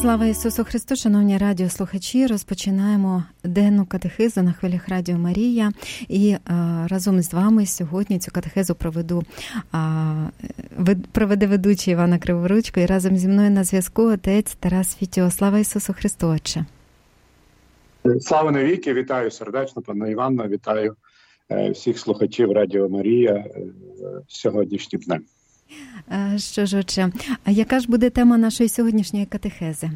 Слава Ісусу Христу, шановні радіослухачі, розпочинаємо денну катехизу на хвилях Радіо Марія. І разом з вами сьогодні цю катехизу проведе ведучий Івана Криворучко. І разом зі мною на зв'язку отець Тарас Фітьо. Слава Ісусу Христу, Отче! Слава навіки! Вітаю сердечно, пане Івана, вітаю всіх слухачів Радіо Марія сьогоднішнім днем. Що ж, Отче, а яка ж буде тема нашої сьогоднішньої катехези?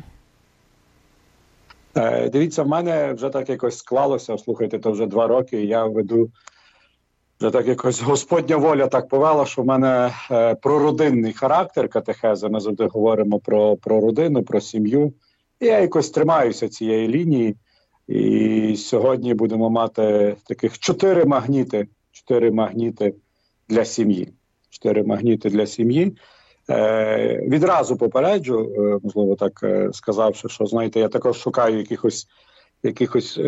Дивіться, в мене вже так якось склалося, слухайте, то вже 2 роки, я веду, вже так якось Господня воля так повела, що в мене прородинний характер катехези, ми завжди говоримо про родину, про сім'ю, і я якось тримаюся цієї лінії, і сьогодні будемо мати таких 4 магніти для сім'ї. 4 магніти для сім'ї. Відразу попереджу, можливо, так сказавши, що, знаєте, я також шукаю якихось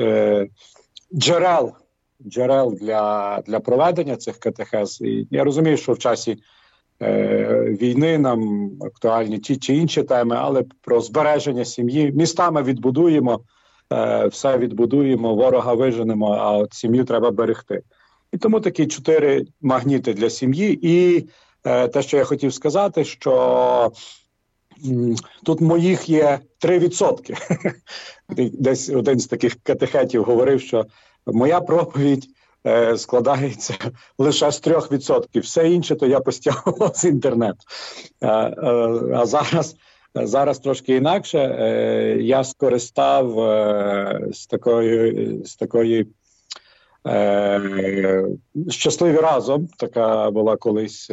джерел для проведення цих катехез. І я розумію, що в часі війни нам актуальні ті чи інші теми, але про збереження сім'ї містами відбудуємо, все відбудуємо, ворога виженемо, а от сім'ю треба берегти. І тому такі 4 магніти для сім'ї. І те, що я хотів сказати, що тут моїх є 3%. Десь один з таких катехетів говорив, що моя проповідь складається лише з 3%. Все інше то я постягував з інтернету. А зараз трошки інакше. Я скористав з такої «Щасливі разом», така була колись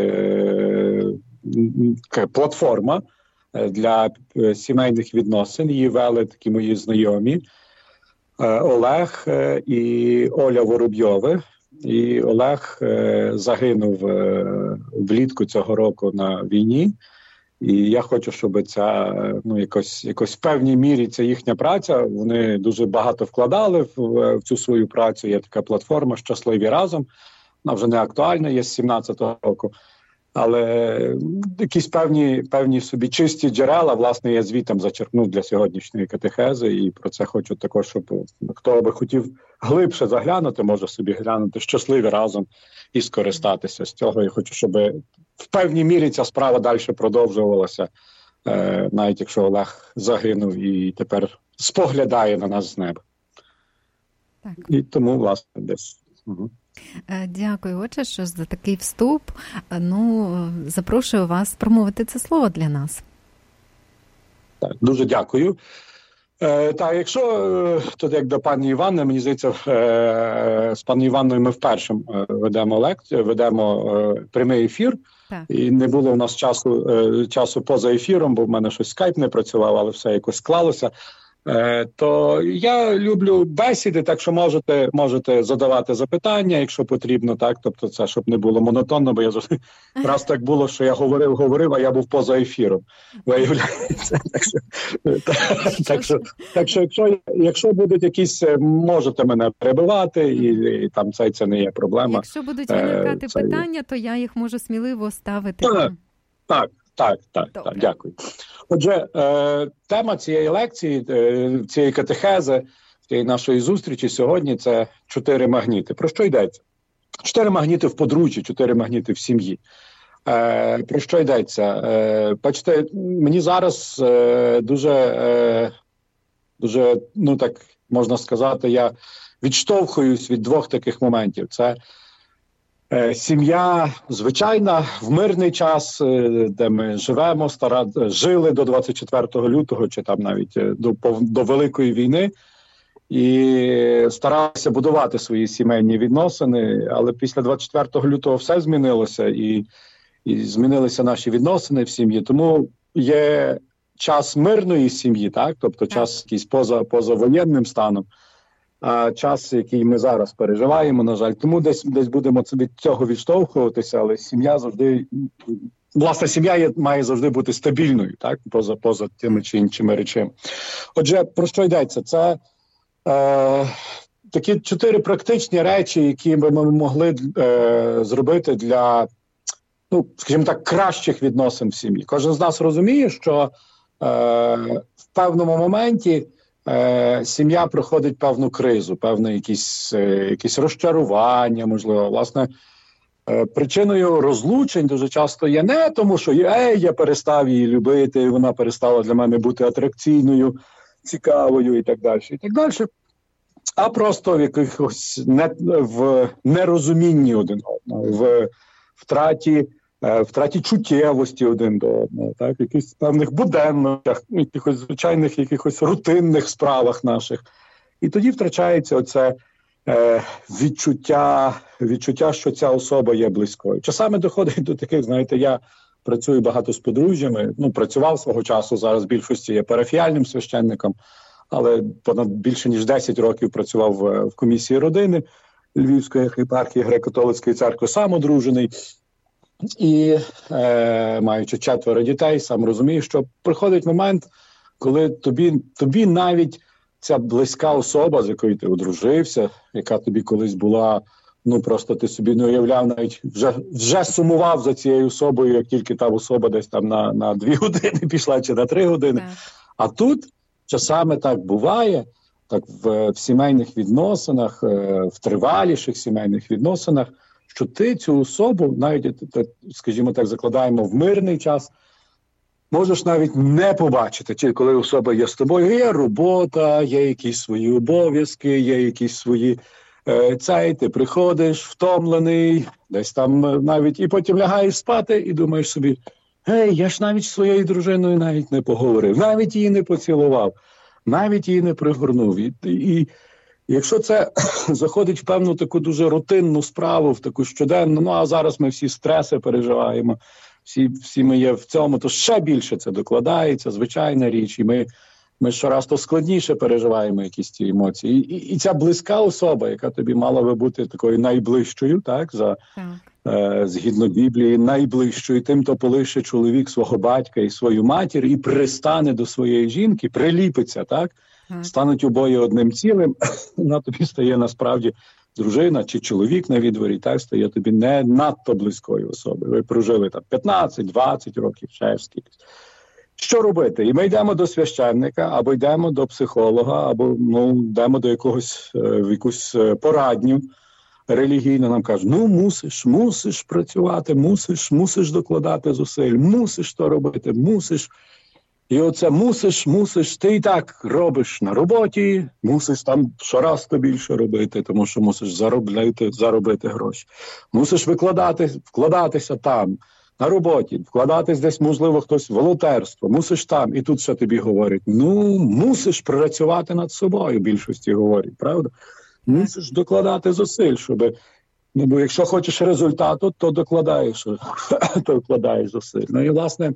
платформа для сімейних відносин. Її вели такі мої знайомі Олег і Оля Воробйови. І Олег загинув влітку цього року на війні. І я хочу, щоб ця, якось в певній мірі ця їхня праця, вони дуже багато вкладали в цю свою працю. Є така платформа «Щасливі разом», вона вже не актуальна, є з 17-го року. Але якісь певні собі чисті джерела, власне, я звітом зачерпнув для сьогоднішньої катехези, і про це хочу також, щоб хто би хотів глибше заглянути, може собі глянути «Щасливі разом» і скористатися з цього. Я хочу, щоб в певній мірі ця справа далі продовжувалася, навіть якщо Олег загинув і тепер споглядає на нас з неба. Так. І тому, власне, десь. Угу. Дякую, Отче, що за такий вступ. Запрошую вас промовити це слово для нас. Так, дуже дякую. Так, якщо тут як до пані Івани, мені здається, з пані Іваною ми вперше ведемо прямий ефір. Так. І не було в нас часу поза ефіром, бо в мене щось скайп не працював, але все якось склалося. То я люблю бесіди, так що можете задавати запитання, якщо потрібно, так, тобто це, щоб не було монотонно, бо я завжди раз так було, що я говорив, а я був поза ефіром, виявляється. Так що, якщо будуть якісь, можете мене перебивати, і там це не є проблема. Якщо будуть виникати питання, то я їх можу сміливо ставити. Так, дякую. Отже, тема цієї лекції, цієї катехези, цієї нашої зустрічі сьогодні – це 4 магніти. Про що йдеться? 4 магніти в подружжі, 4 магніти в сім'ї. Про що йдеться? Бачите, мені зараз дуже, так можна сказати, я відштовхуюсь від 2 таких моментів. Це сім'я звичайна, в мирний час, де ми живемо, жили до 24 лютого, чи там навіть до Великої війни, і старалися будувати свої сімейні відносини, але після 24 лютого все змінилося, і змінилися наші відносини в сім'ї. Тому є час мирної сім'ї, так? Тобто час якийсь поза воєнним станом. А час, який ми зараз переживаємо, на жаль, тому десь будемо від цього відштовхуватися, але сім'я завжди, власне, сім'я має завжди бути стабільною, так, поза тими чи іншими речами. Отже, про що йдеться? Це такі 4 практичні речі, які би ми могли зробити для, скажімо так, кращих відносин в сім'ї. Кожен з нас розуміє, що в певному моменті сім'я проходить певну кризу, певне якісь розчарування, можливо. Власне, причиною розлучень дуже часто є не тому, що я перестав її любити, і вона перестала для мене бути атракційною, цікавою і так далі, а просто в якихось в нерозумінні один одного, в втраті чуттєвості один до одного, так, якихось певних буденностях, якихось рутинних справах наших. І тоді втрачається оце відчуття, що ця особа є близькою. Часами доходить до таких, знаєте, я працюю багато з подружжями, працював свого часу, зараз в більшості є парафіяльним священником, але понад більше ніж 10 років працював в комісії родини Львівської єпархії Греко-католицької церкви, сам одружений. І маючи 4 дітей, сам розумію, що приходить момент, коли тобі навіть ця близька особа, з якою ти одружився, яка тобі колись була, просто ти собі не уявляв, навіть вже сумував за цією особою, як тільки та особа десь там на 2 години пішла чи на 3 години. А тут часами так буває, так в сімейних відносинах, в триваліших сімейних відносинах, що ти цю особу, навіть, скажімо так, закладаємо в мирний час, можеш навіть не побачити, чи коли особа є з тобою, є робота, є якісь свої обов'язки, є якісь свої ти приходиш втомлений, десь там навіть, і потім лягаєш спати і думаєш собі, я ж навіть з своєю дружиною навіть не поговорив, навіть її не поцілував, навіть її не пригорнув. І якщо це заходить в певну таку дуже рутинну справу, в таку щоденну, а зараз ми всі стреси переживаємо, всі ми є в цьому, то ще більше це докладається, звичайна річ, і ми щораз то складніше переживаємо якісь ці емоції. І ця близька особа, яка тобі мала би бути такою найближчою, так, згідно Біблії, найближчою, тим, то полише чоловік свого батька і свою матір і пристане до своєї жінки, приліпиться, так, стануть обоє одним цілим, вона тобі стає насправді дружина чи чоловік на відворі, так, стає тобі не надто близькою особою. Ви прожили там 15-20 років, ще скільки. Що робити? І ми йдемо до священника, або йдемо до психолога, або йдемо до в якусь порадню релігійну. Нам кажуть, мусиш працювати, мусиш докладати зусиль, мусиш то робити, мусиш. І оце мусиш, ти і так робиш на роботі, мусиш там щораз то більше робити, тому що мусиш заробити гроші. Мусиш вкладатися там, на роботі, вкладатись десь, можливо, хтось в волонтерство, мусиш там. І тут ще тобі говорять, мусиш працювати над собою, більшості говорять, правда? Мусиш докладати зусиль, щоб, бо якщо хочеш результату, то докладаєш зусиль. І, власне,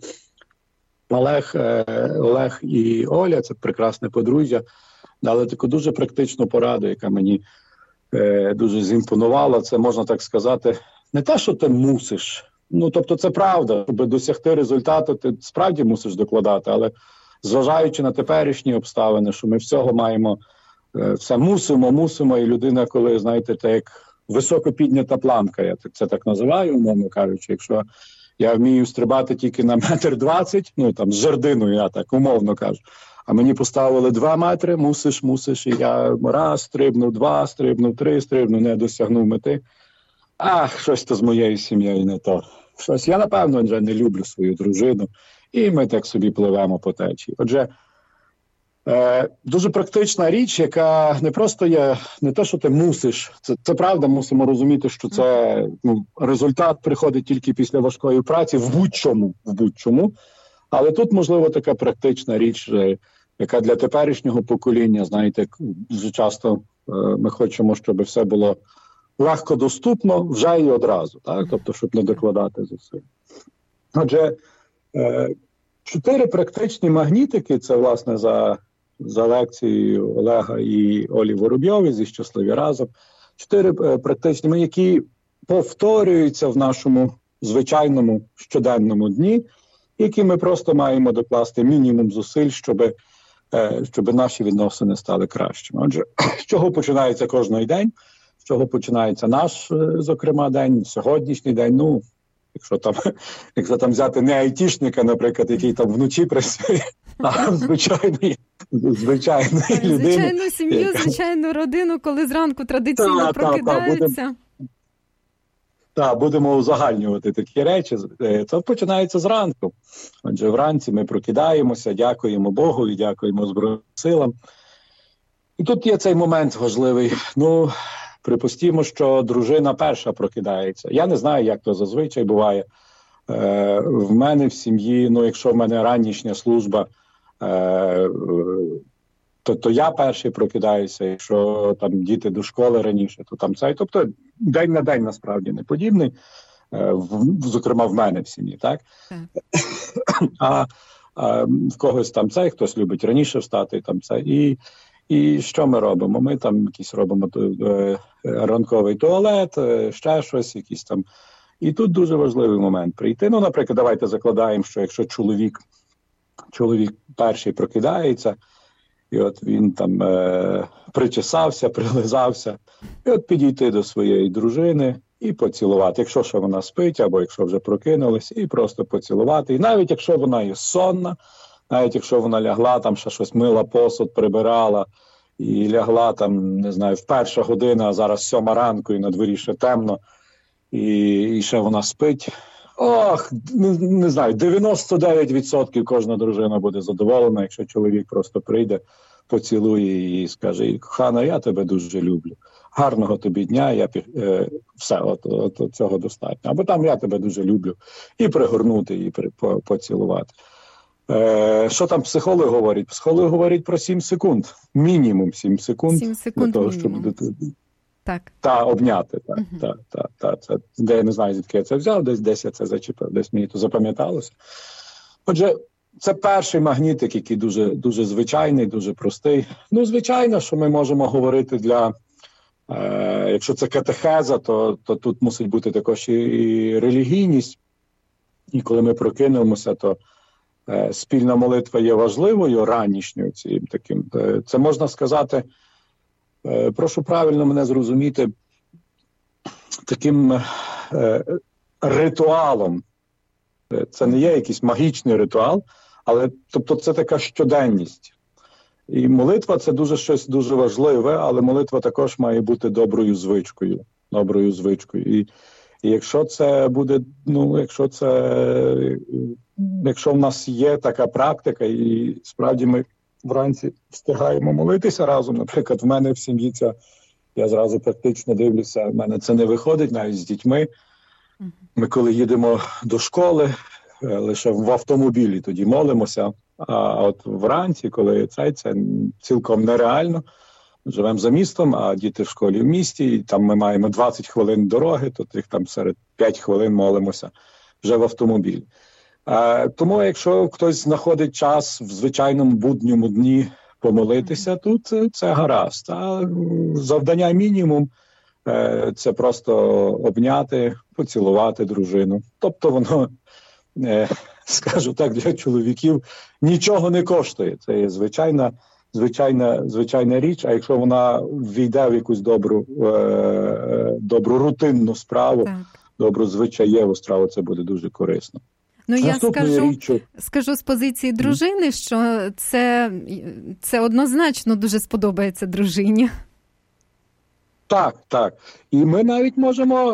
Олег і Оля, це прекрасне подружжя, дали таку дуже практичну пораду, яка мені дуже зімпонувала. Це, можна так сказати, не те, що ти мусиш. Тобто це правда, щоб досягти результату, ти справді мусиш докладати, але зважаючи на теперішні обставини, що ми всього маємо, все мусимо, і людина, коли, знаєте, це як високо піднята планка, я це так називаю, умовно кажучи, якщо я вмію стрибати тільки на 1,20 м, там з жердиною, я так умовно кажу, а мені поставили 2 метри, мусиш, і я раз стрибнув, 2 стрибнув, 3 стрибнув, не досягнув мети. Щось то з моєю сім'єю не то. Я, напевно, вже не люблю свою дружину, і ми так собі пливемо по течії. Отже, дуже практична річ, яка не просто є, не те, що ти мусиш, це правда, мусимо розуміти, що це результат приходить тільки після важкої праці в будь-чому, але тут, можливо, така практична річ, яка для теперішнього покоління, знаєте, дуже часто ми хочемо, щоб все було легко доступно вже і одразу, так? Тобто, щоб не докладати зусиль. Отже, 4 практичні магнітики, це, власне, за лекцією Олега і Олі Воробйові зі «Щасливі разом», 4 практичні, які повторюються в нашому звичайному щоденному дні, які ми просто маємо докласти мінімум зусиль, щоб наші відносини стали кращими. Отже, з чого починається кожний день? З чого починається наш, зокрема, день, сьогоднішній день, якщо там взяти не айтішника, наприклад, який там вночі працює, звичайної людини. Звичайну сім'ю, звичайну родину, коли зранку традиційно прокидаються. Так, будемо узагальнювати такі речі. Це починається зранку. Отже, вранці ми прокидаємося, дякуємо Богу і дякуємо Збройним силам. І тут є цей момент важливий. Припустімо, що дружина перша прокидається. Я не знаю, як то зазвичай буває. В мене в сім'ї, якщо в мене ранішня служба, то я перший прокидаюся, якщо там діти до школи раніше, то там цей. Тобто день на день насправді не подібний, зокрема в мене в сім'ї, так? А в когось там цей, хтось любить раніше встати, там це. І що ми робимо? Ми там якийсь робимо ранковий туалет, ще щось, якісь там. І тут дуже важливий момент прийти. Наприклад, давайте закладаємо, що якщо чоловік перший прокидається, і от він там причесався, прилизався, і от підійти до своєї дружини і поцілувати. Якщо ще вона спить, або якщо вже прокинулась, і просто поцілувати. І навіть якщо вона є сонна, навіть якщо вона лягла, там ще щось мила посуд, прибирала, і лягла там, не знаю, в 1 година, а зараз 7 ранку, і на дворі ще темно, і ще вона спить. Не знаю, 99% кожна дружина буде задоволена, якщо чоловік просто прийде, поцілує її і скаже: кохана, я тебе дуже люблю. Гарного тобі дня, все, от цього достатньо. Або там: я тебе дуже люблю. І пригорнути, і поцілувати. Що там психолог говорить? Психолог говорить про 7 секунд. Мінімум 7 секунд. 7 секунд того, мінімум. Так. Та обняти. Це, де я не знаю, звідки я це взяв, десь я це зачепив, десь мені то запам'яталося. Отже, це перший магнітик, який дуже, дуже звичайний, дуже простий. Звичайно, що ми можемо говорити якщо це катехеза, то тут мусить бути також і релігійність. І коли ми прокинемося, то спільна молитва є важливою, ранішньою цим таким. Це можна сказати, прошу правильно мене зрозуміти, таким ритуалом. Це не є якийсь магічний ритуал, але тобто це така щоденність. І молитва – це щось дуже важливе, але молитва також має бути доброю звичкою. І якщо це буде, якщо в нас є така практика, і справді ми вранці встигаємо молитися разом, наприклад, в мене в сім'ї я зразу практично дивлюся, в мене це не виходить навіть з дітьми. Ми коли їдемо до школи, лише в автомобілі тоді молимося, а от вранці, коли це цілком нереально. Живемо за містом, а діти в школі в місті, і там ми маємо 20 хвилин дороги, то їх там серед 5 хвилин молимося вже в автомобілі. Тому якщо хтось знаходить час в звичайному будньому дні помолитися, тут це гаразд. А завдання мінімум – це просто обняти, поцілувати дружину. Тобто воно, скажу так, для чоловіків нічого не коштує. Це є звичайна річ, а якщо вона ввійде в якусь добру рутинну справу, добру звичаєву справу, це буде дуже корисно. Я скажу з позиції дружини, що це однозначно дуже сподобається дружині. Так. І ми навіть можемо,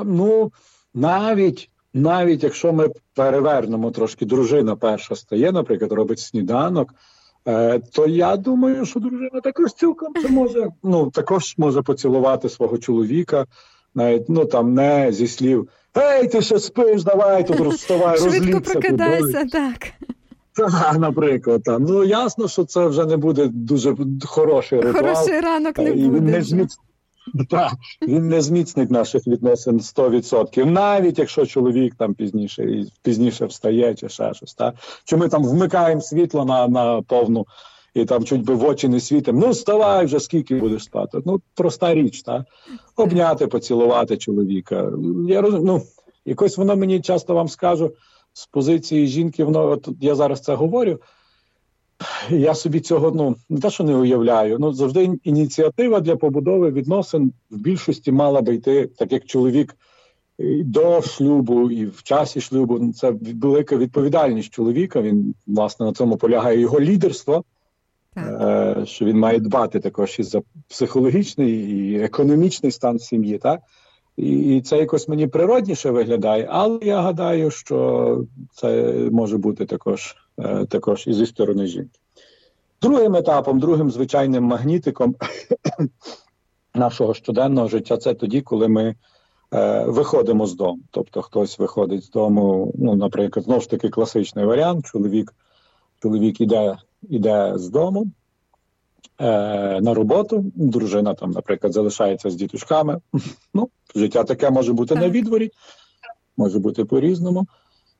навіть якщо ми перевернемо трошки, дружина перша стає, наприклад, робить сніданок, то я думаю, що дружина також цілком це може, також може поцілувати свого чоловіка, навіть, там не зі слів: «Ей, ти ще спиш, давай, тут вставай, розлігся». Швидко прокидайся, так. Так, наприклад. Ясно, що це вже не буде дуже хороший ритуал. Хороший ранок не буде. Він не зміцнить наших відносин 100%. Навіть якщо чоловік там пізніше встає чи ще щось. Чи ми там вмикаємо світло на повну і там чуть би в очі не світимо. Вставай вже, скільки будеш спати. Проста річ, обняти, поцілувати чоловіка. Я розумію, якось воно мені, часто вам скажу, з позиції жінки, я зараз це говорю, я собі цього, не те, що не уявляю, завжди ініціатива для побудови відносин в більшості мала би йти, так як чоловік і до шлюбу, і в часі шлюбу. Це велика відповідальність чоловіка, він, власне, на цьому полягає його лідерство, що він має дбати також і за психологічний, і економічний стан сім'ї, так? І це якось мені природніше виглядає, але я гадаю, що це може бути також і зі сторони жінки. Другим етапом, другим звичайним магнітиком нашого щоденного життя – це тоді, коли ми виходимо з дому. Тобто хтось виходить з дому, ну, наприклад, знову ж таки класичний варіант, чоловік іде з дому на роботу, дружина там, наприклад, залишається з діточками. Ну, життя таке може бути на відворі, може бути по-різному.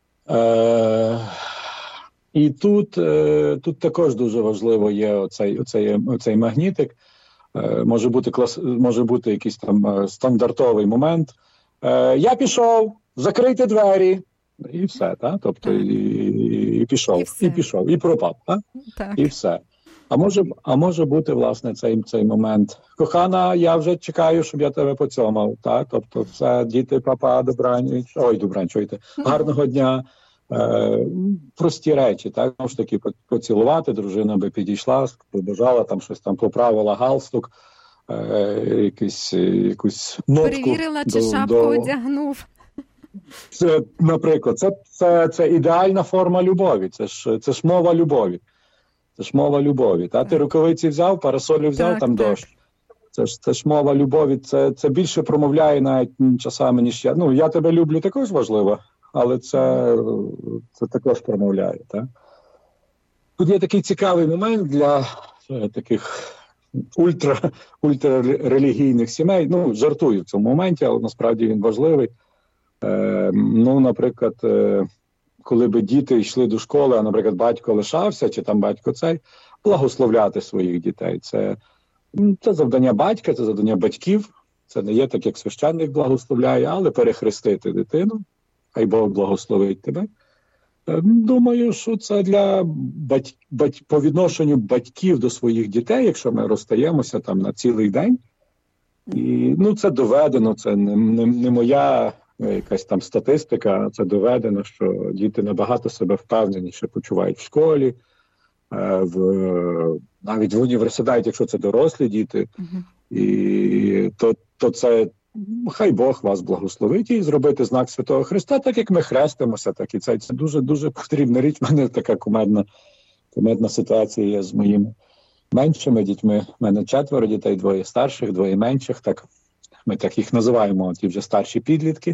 І тут також дуже важливо є оцей магнітик. Може бути якийсь там стандартовий момент. Я пішов, закрийте двері, і все, так? Тобто і пішов, і пропав, так? І все. А може бути, власне, цей момент. Кохана, я вже чекаю, щоб я тебе поцьомав, так? Тобто все, діти, папа, добраніч, гарного дня. Прості речі, так? Знову ж таки, поцілувати, дружина би підійшла, побажала, там щось там поправила галстук, якусь нотку. Перевірила, чи шапку одягнув. Це, наприклад, це ідеальна форма любові, це ж мова любові. Це ж мова любові. Та? Ти рукавиці взяв, парасолю взяв, там дощ. Це ж мова любові, це більше промовляє навіть часами, ніж я. Ну, я тебе люблю, також важливо, але це також промовляє. Та? Тут є такий цікавий момент для таких ультрарелігійних сімей. Ну, жартую в цьому моменті, але насправді він важливий. Ну, наприклад, коли би діти йшли до школи, а, наприклад, батько лишався, чи там батько благословляти своїх дітей. Це завдання батька, це завдання батьків. Це не є так, як священник благословляє, але перехрестити дитину, хай Бог благословить тебе. Думаю, що це по відношенню батьків до своїх дітей, якщо ми розстаємося там на цілий день. І, ну, це доведено, це не моя якась там статистика, це доведено, що діти набагато себе впевненіше почувають в школі, навіть в університеті, якщо це дорослі діти, і то це хай Бог вас благословить і зробити знак Святого Христа, так як ми хрестимося, так і це дуже потрібна річ. У мене така кумедна ситуація є з моїми меншими дітьми. У мене 4 дітей, 2 старших, 2 менших, так. Ми так їх називаємо, ті вже старші підлітки,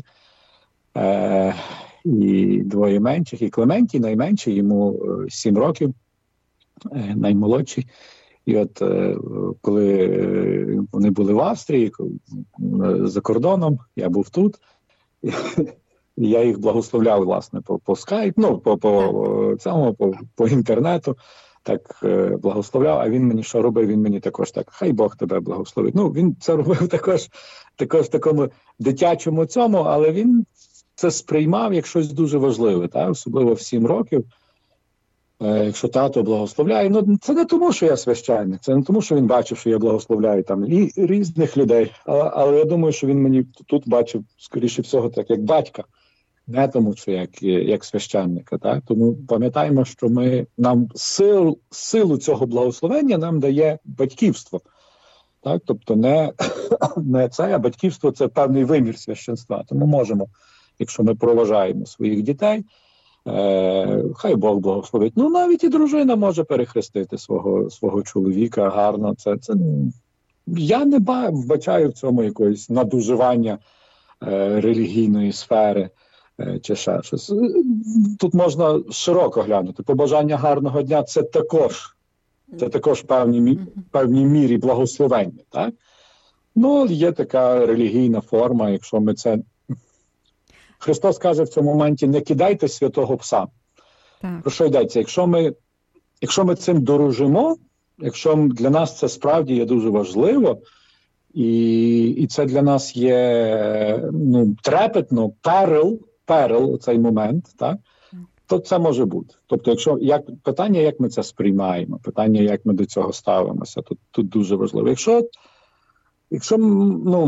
і 2 менших, і Клементій, найменший, йому 7 років, наймолодший. І от коли вони були в Австрії, за кордоном, я був тут, і я їх благословляв, власне, по скайпу, ну, по інтернету. Так благословляв, а він мені що робив? Він мені також так, хай Бог тебе благословить. Ну, він це робив також в такому дитячому цьому, але він це сприймав як щось дуже важливе, так? Особливо в 7 років. Якщо тато благословляє, ну це не тому, що я священник, це не тому, що він бачив, що я благословляю там і різних людей, але я думаю, що він мені тут бачив, скоріше всього, так як батька. Не тому, що як священника. Так? Тому пам'ятаємо, що нам силу цього благословення нам дає батьківство. Так? Тобто не це, а батьківство – це певний вимір священства. Тому можемо, якщо ми проважаємо своїх дітей, хай Бог благословить. Ну, навіть і дружина може перехрестити свого чоловіка гарно. Я не вбачаю в цьому якогось надуживання релігійної сфери. Чи ще щось. Тут можна широко глянути. Побажання гарного дня – це також певній мірі благословення. Так? Ну, є така релігійна форма, якщо ми це... Христос каже в цьому моменті, не кидайте святого пса. Так. Про що йдеться? Якщо ми цим дорожимо, якщо для нас це справді є дуже важливо, і це для нас є трепетно, перл, цей момент, так, то це може бути. Тобто, питання, як ми це сприймаємо, питання, як ми до цього ставимося, тут дуже важливо. Якщо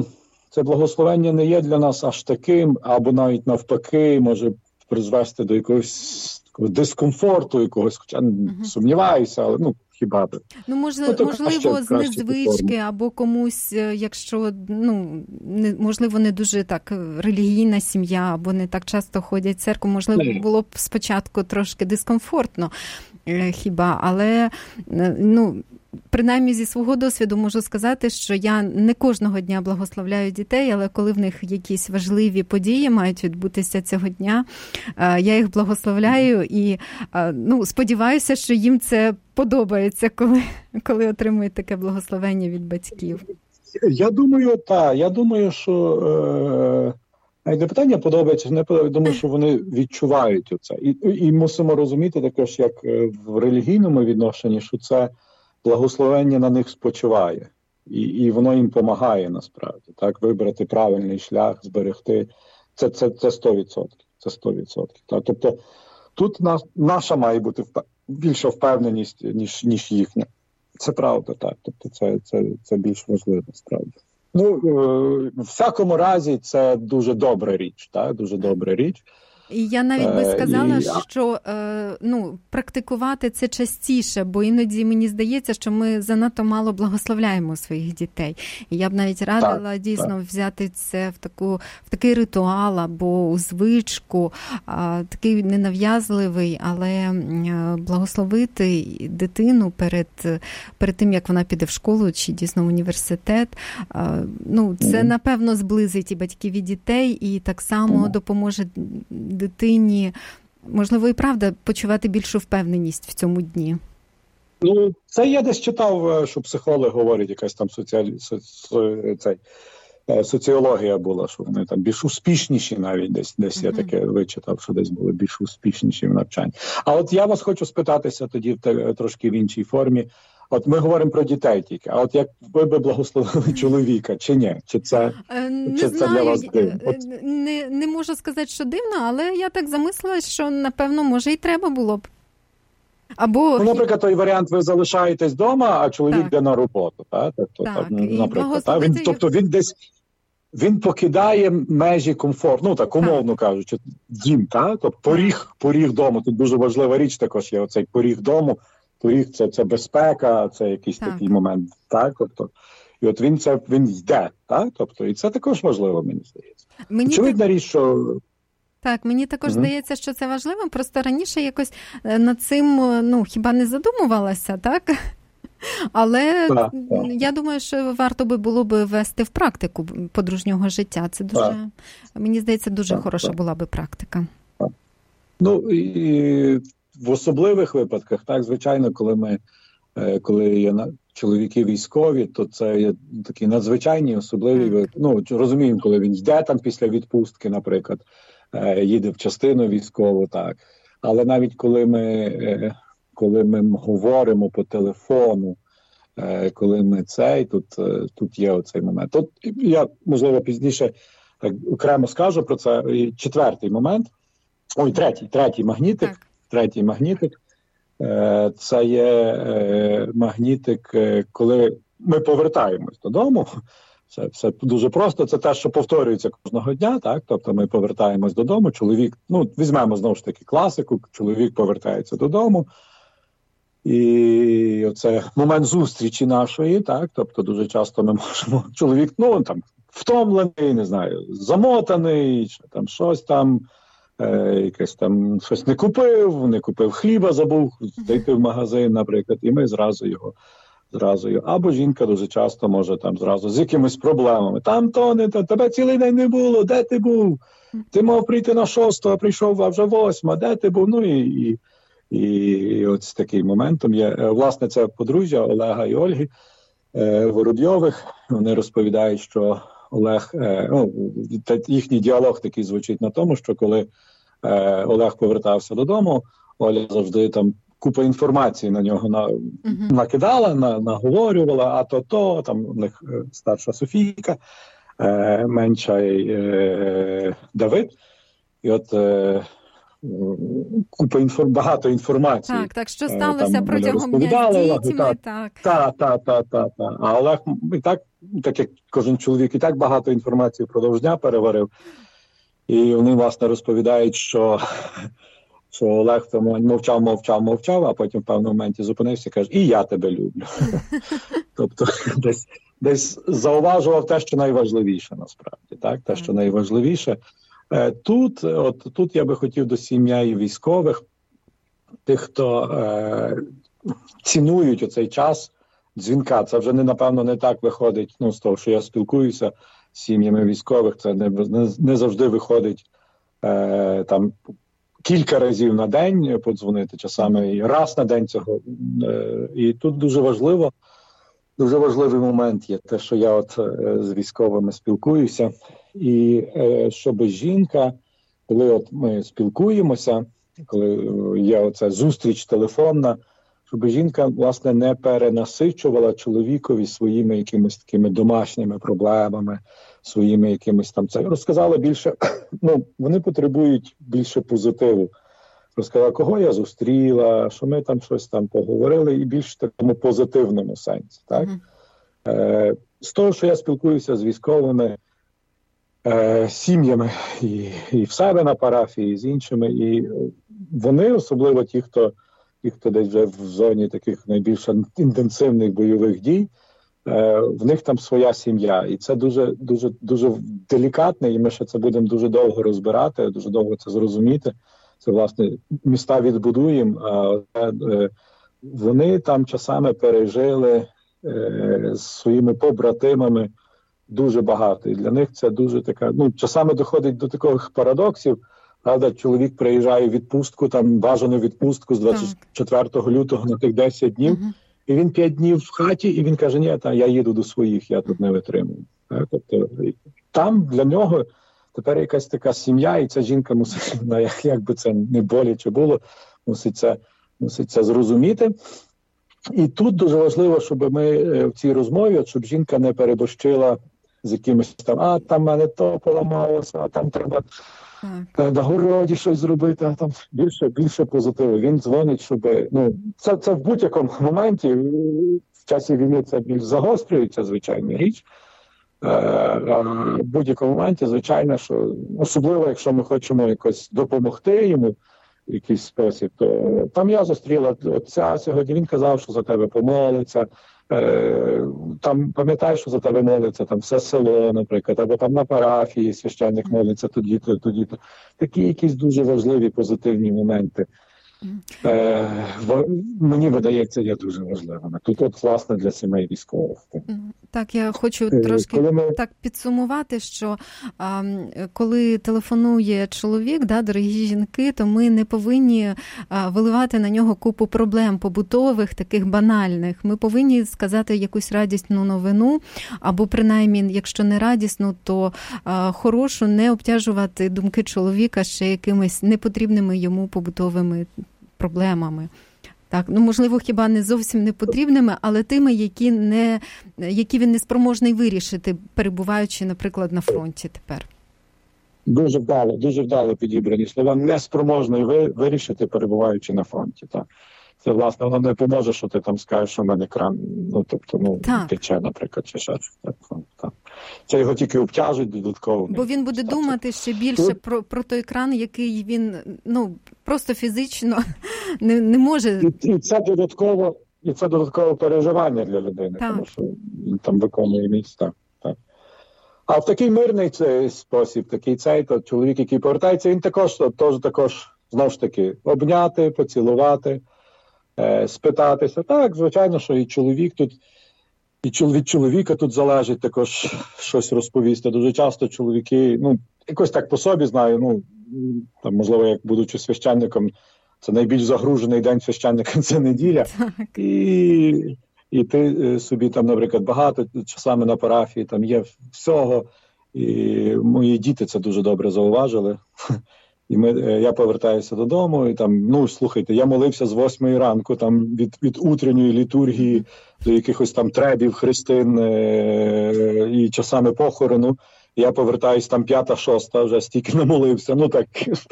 це благословення не є для нас аж таким, або навіть навпаки, може призвести до якогось дискомфорту якогось, хоча сумніваюся, але хіба би. Можливо, з незвички, або комусь, якщо, можливо, не дуже так релігійна сім'я, або не так часто ходять в церкву, можливо, було б спочатку трошки дискомфортно, хіба, але, принаймні зі свого досвіду можу сказати, що я не кожного дня благословляю дітей, але коли в них якісь важливі події мають відбутися цього дня, я їх благословляю і сподіваюся, що їм це подобається, коли отримують таке благословення від батьків. Я думаю, що не питання подобається, не подобається, думаю, що вони відчувають оце. І мусимо розуміти також, як в релігійному відношенні, що це благословення на них спочиває. І воно їм допомагає насправді. Так, вибрати правильний шлях, зберегти. Це 100%. Це 100%. Так? Тобто тут наша має бути більша впевненість, ніж їхня. Це правда, так. Тобто це більш важливо, справді. В всякому разі, це дуже добра річ, так? Дуже добра річ. І я навіть би сказала, що практикувати це частіше, бо іноді мені здається, що ми занадто мало благословляємо своїх дітей. І я б навіть радила дійсно взяти це в такий ритуал або у звичку, такий ненав'язливий, але благословити дитину перед тим, як вона піде в школу чи дійсно в університет. Це, напевно, зблизить і батьків, і дітей, і так само допоможе дитині, можливо, і правда, почувати більшу впевненість в цьому дні. Це я десь читав, що психологи говорять, якась там соціологія була, що вони там більш успішніші навіть десь я таке вичитав, що десь були більш успішніші в навчанні. А от я вас хочу спитатися тоді трошки в іншій формі. От ми говоримо про дітей тільки, а от як ви би благословили чоловіка, чи ні? Чи це для вас дивно? Не можу сказати, що дивно, але я так замислилась, що, напевно, може і треба було б. Або... наприклад, той варіант, ви залишаєтесь вдома, а чоловік йде на роботу. Так? Тобто він покидає межі комфорту, так умовно кажучи, дім, так? Тобто поріг дому, тут дуже важлива річ також є, оцей поріг дому. Поріг – це безпека, це якийсь такий момент, так? Тобто, і от він йде, так? Тобто, і це також важливо, мені здається. Очевидна річ, що... Так, мені також здається, що це важливо, просто раніше якось над цим, хіба не задумувалася, так? Але я думаю, що варто було би ввести в практику подружнього життя. Це дуже, мені здається, дуже хороша була би практика. І в особливих випадках, так, звичайно, коли є чоловіки військові, то це є такі надзвичайні, особливі, розуміємо, коли він йде там після відпустки, наприклад, їде в частину військову, так. Але навіть коли ми говоримо по телефону, коли ми тут є оцей момент. Тут я, можливо, пізніше так окремо скажу про це. І четвертий момент, третій магнітик. Так. Третій магнітик – це є магнітик, коли ми повертаємось додому. Це все дуже просто, це те, що повторюється кожного дня, так? Тобто ми повертаємось додому, чоловік, візьмемо знову ж таки класику, чоловік повертається додому. І оце момент зустрічі нашої, так? Тобто дуже часто ми можемо, чоловік, втомлений, не знаю, замотаний, чи там щось там, якесь там щось не купив хліба, забув зайти в магазин, наприклад, і ми зразу його. Або жінка дуже часто може там зразу з якимись проблемами. Там тебе цілий день не було, де ти був? Ти мав прийти на 6, а прийшов, а вже 8, де ти був? І ось такий моментом є. Власне, це подружжя Олега і Ольги Воробйових. Вони розповідають, що Олег, їхній діалог такий звучить на тому, що коли Олег повертався додому, Оля завжди там купа інформації на нього накидала, наговорювала, а там у них старша Софійка, менша Давид. І от багато інформації. Так, що сталося протягом дня з дітьми, так. А Олег і так як кожен чоловік, і так багато інформації впродовж дня переварив. І вони, власне, розповідають, що Олег мовчав, а потім в певному моменті зупинився і каже, і я тебе люблю. Тобто десь зауважував те, що найважливіше, насправді. Так? Те, що найважливіше. Тут я би хотів до сім'ї військових, тих, хто цінують оцей час дзвінка. Це вже, напевно, не так виходить, з того, що я спілкуюся з сім'ями військових, це не завжди виходить там кілька разів на день подзвонити, часами і раз на день цього. І тут дуже важливий момент є те, що я з військовими спілкуюся, і щоб жінка, коли ми спілкуємося, коли є оця зустріч телефонна, щоб жінка, власне, не перенасичувала чоловікові своїми якимись такими домашніми проблемами, своїми якимись там це. Розказала більше, вони потребують більше позитиву. Розказала, кого я зустріла, що ми там щось там поговорили, і більш в такому позитивному сенсі. Так? З того, що я спілкуюся з військовими сім'ями і в себе на парафії, і з іншими, і вони, особливо ті, хто десь вже в зоні таких найбільш інтенсивних бойових дій, в них там своя сім'я. І це дуже делікатне, і ми ще це будемо дуже довго розбирати, дуже довго це зрозуміти. Це, власне, міста відбудуємо, а вони там часами пережили з своїми побратимами дуже багато. І для них це дуже така, часами доходить до таких парадоксів. Правда, чоловік приїжджає в відпустку, там бажану відпустку з 24 лютого на тих 10 днів, і він 5 днів в хаті, і він каже, ні, я їду до своїх, я тут не витримую. Тобто, там для нього тепер якась така сім'я, і ця жінка мусить, як би це не боляче було, мусить це зрозуміти. І тут дуже важливо, щоб ми в цій розмові, щоб жінка не переборщила з якимось там, там в мене то поламалося, а там треба на городі щось зробити, а там більше позитиву. Він дзвонить, щоб, це в будь-якому моменті, в часі війни це більш загострюється, звичайна річ. В будь-якому моменті, звичайно, що особливо, якщо ми хочемо якось допомогти йому в якийсь спосіб, то там я зустріла отця сьогодні, він казав, що за тебе помолиться, там пам'ятаєш, що за тебе молиться там все село, наприклад, або там на парафії священник молиться тоді-то. Такі якісь дуже важливі позитивні моменти. Мені видається, є дуже важливими. Тут, власне, для сімей військових. Так, я хочу трошки так підсумувати, що коли телефонує чоловік, дорогі жінки, то ми не повинні виливати на нього купу проблем побутових, таких банальних. Ми повинні сказати якусь радісну новину, або принаймні, якщо не радісну, то хорошу, не обтяжувати думки чоловіка ще якимись непотрібними йому побутовими проблемами. Так, можливо, хіба не зовсім не потрібними, але тими, які він не спроможний вирішити, перебуваючи, наприклад, на фронті тепер. Дуже вдало підібрані слова. Неспроможний вирішити, перебуваючи на фронті. Так. Це, власне, воно не поможе, що ти там скажеш, що в мене кран, тече, наприклад, чи щось. Так. Це його тільки обтяжить додатково. Бо він буде думати ще більше про той кран, який він, просто фізично не може. І це додаткове переживання для людини, тому що він там виконує місце. Так. А в такий мирний спосіб, то чоловік, який повертається, він також знову ж таки, обняти, поцілувати, спитатися. Так, звичайно, що і чоловік тут, від чоловіка тут залежить також щось розповісти. Дуже часто чоловіки, якось так по собі знаю, там, можливо, як будучи священником, це найбільш загружений день священника – це неділя. Так. І ти собі там, наприклад, багато часами на парафії, там є всього. І мої діти це дуже добре зауважили. І я повертаюся додому, і там, слухайте, я молився з 8 ранку, там, від утренньої літургії до якихось там требів, хрестин і часами похорону. Я повертаюся там 5-6, вже стільки намолився.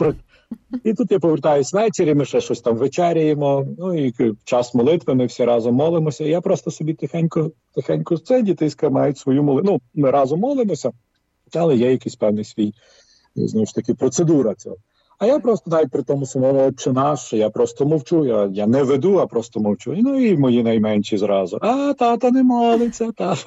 І тут я повертаюсь ввечері, ми ще щось там вечеряємо, ну і час молитви, ми всі разом молимося. Я просто собі тихенько це, дітиська мають свою молитву. Ну, ми разом молимося, але є якийсь певний свій, знову ж таки, процедура цього. А я просто навіть при тому самому «Отче наш», я просто мовчу, я не веду, а просто мовчу. Ну і мої найменші зразу. Тато не молиться,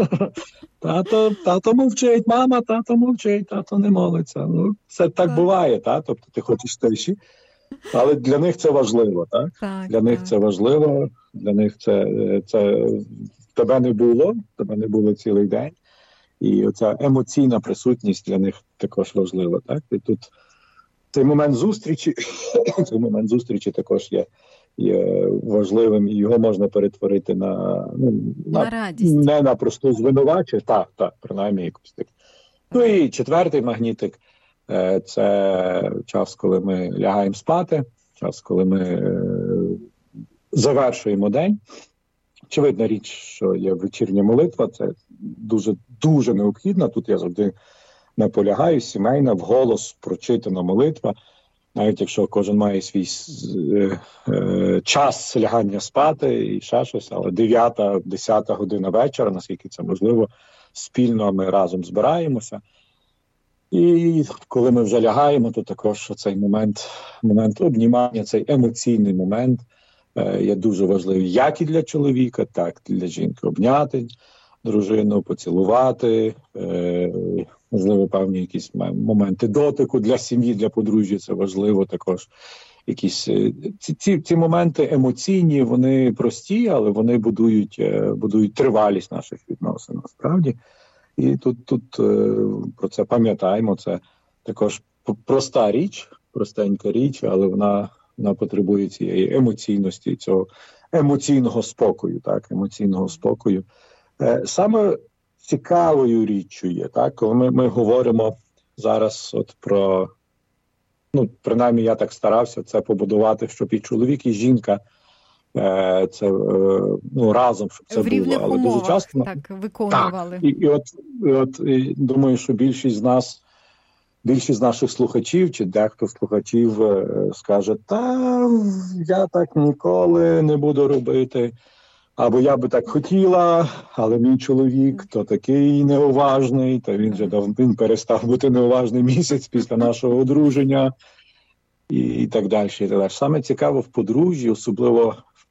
тато мовчить, мама, тато мовчить, тато не молиться. Ну, це так буває, тобто ти хочеш тиші. Але для них це важливо, так? Для них це важливо, для них це тебе не було цілий день. І оця емоційна присутність для них також важлива, так? І тут цей момент зустрічі також є важливим, і його можна перетворити на радість. Не на просту звинувачення, так, принаймні якось так. Ну і четвертий магнітик – це час, коли ми лягаємо спати, час, коли ми завершуємо день. Очевидна річ, що є вечірня молитва, це дуже необхідно. Тут я завжди наполягаю, сімейна, вголос прочитана молитва. Навіть якщо кожен має свій час лягання спати і ще щось, але 9-10 година вечора, наскільки це можливо, спільно ми разом збираємося. І коли ми вже лягаємо, то також цей момент обнімання, цей емоційний момент є дуже важливий як і для чоловіка, так і для жінки. Обняти дружину, поцілувати, можливо, певні якісь моменти дотику для сім'ї, для подружжя, це важливо також. Якісь ці моменти емоційні, вони прості, але вони будують тривалість наших відносин, насправді. І тут про це пам'ятаємо, це також проста річ, простенька річ, але вона потребує цієї емоційності, цього емоційного спокою, так, емоційного спокою. Саме цікавою річчю є, так, коли ми говоримо зараз от про, принаймні я так старався це побудувати, щоб і чоловік, і жінка це разом, щоб це в рівних було. Але умовах, дуже часто так, виконували. Так, і думаю, що більшість наших слухачів, чи дехто з слухачів скаже, я так ніколи не буду робити, або я би так хотіла, але мій чоловік то такий неуважний, то він перестав бути неуважний місяць після нашого одруження, і так далі. Саме цікаво в подружжі, особливо в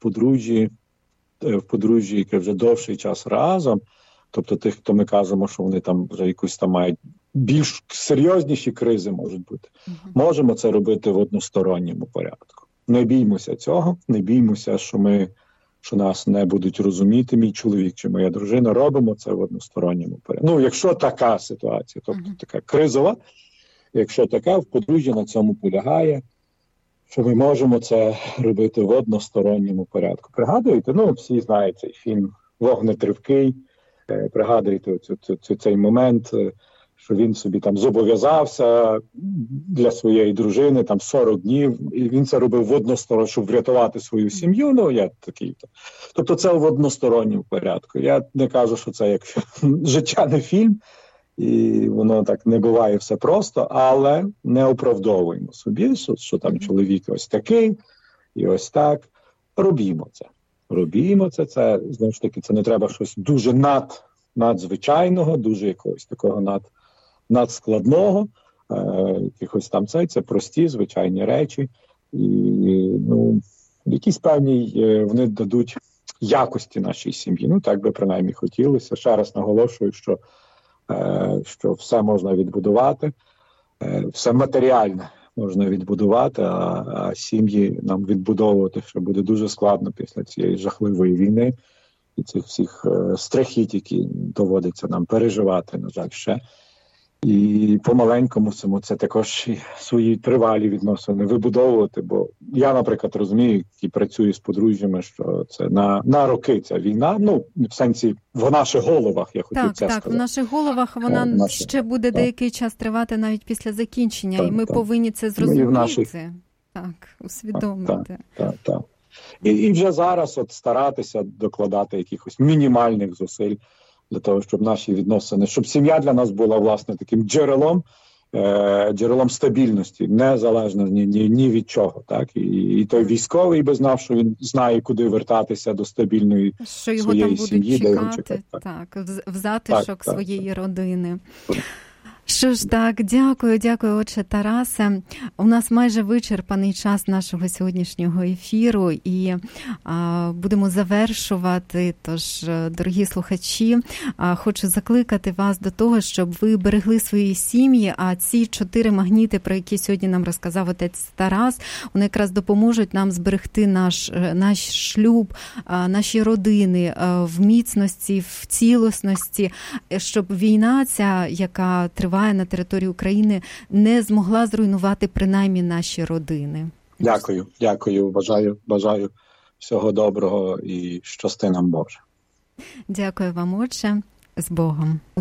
подружжі, яке вже довший час разом, тобто тих, хто ми кажемо, що вони там вже якусь там мають більш серйозніші кризи можуть бути. Можемо це робити в односторонньому порядку. Не біймося цього, не біймося, що нас не будуть розуміти мій чоловік чи моя дружина. Робимо це в односторонньому порядку. Якщо така ситуація, тобто така кризова, якщо така, в подружжі на цьому полягає, що ми можемо це робити в односторонньому порядку. Пригадуєте? Всі знають цей фільм «Вогнетривкий». Пригадуєте цей момент, що він собі там зобов'язався для своєї дружини там 40 днів, і він це робив в односторонньому, щоб врятувати свою сім'ю. Я такий. Тобто це в односторонньому порядку. Я не кажу, що це як життя не фільм, і воно так не буває все просто, але не оправдовуємо собі, що там чоловік ось такий і ось так. Робімо це. Це, знову ж таки, це не треба щось дуже надзвичайного, дуже якогось такого надскладного, якихось там це прості, звичайні речі. І, якісь певні вони дадуть якості нашій сім'ї. Так би принаймні хотілося. Ще раз наголошую, що все можна відбудувати, все матеріальне можна відбудувати, а сім'ї нам відбудовувати ще буде дуже складно після цієї жахливої війни і цих всіх страхіть, які доводиться нам переживати, на жаль, ще. І помаленькому це також свої тривалі відносини вибудовувати, бо я, наприклад, розумію, і працюю з подружжями, що це на роки ця війна, в сенсі в наших головах, я хотів це сказати. Так, в наших головах вона ще буде деякий час тривати навіть після закінчення, і ми повинні це зрозуміти, усвідомити. Так. І вже зараз старатися докладати якихось мінімальних зусиль для того, щоб наші відносини, щоб сім'я для нас була, власне, таким джерелом, джерелом стабільності, незалежно ні від чого. Так? І той військовий би знав, що він знає, куди вертатися до стабільної своєї сім'ї. Що його там будуть чекати. Так, в затишок своєї родини. Що ж, так, дякую, отче Тарасе. У нас майже вичерпаний час нашого сьогоднішнього ефіру і будемо завершувати. Тож, дорогі слухачі, хочу закликати вас до того, щоб ви берегли свої сім'ї, а ці 4 магніти, про які сьогодні нам розказав отець Тарас, вони якраз допоможуть нам зберегти наш шлюб, наші родини в міцності, в цілісності, щоб війна ця, яка триває на території України, не змогла зруйнувати принаймні наші родини. Дякую. Бажаю всього доброго і щасти нам, Боже. Дякую вам, отче. З Богом.